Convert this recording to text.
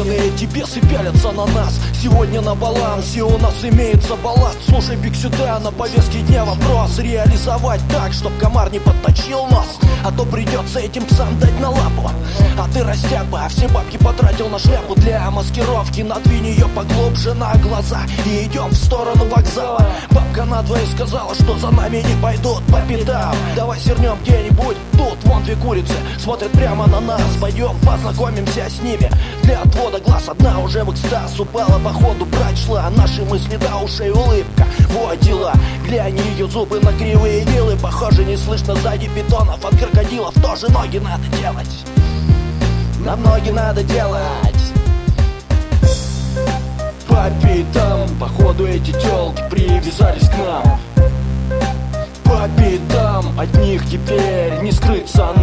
стены эти бесы пялятся на нас. Сегодня на балансе у нас имеется балласт. Слушай, биг, сюда на повестке дня вопрос реализовать так, чтоб комар не подточил нос. А то придется этим псам дать на лапу. А ты растяпа, все бабки потратил на шляпу для маскировки. Надвинь ее поглубже на глаза и идем в сторону вокзала. Бабка надвое сказала, что за нами не пойдут по пятам. Давай свернем где-нибудь тут, вон две курицы смотрят прямо на нас. Пойдем познакомимся с ними. Для отвода глаз одна уже в экстаз упала, походу прочла наши мысли до ушей улыбка. Вот дела, глянь, ее зубы на кривые вилы. Похоже, не слышно сзади питонов от крокодилов. Тоже ноги надо делать, нам ноги надо делать. По пятам, походу эти тёлки привязались к нам. По пятам, от них теперь не скрыться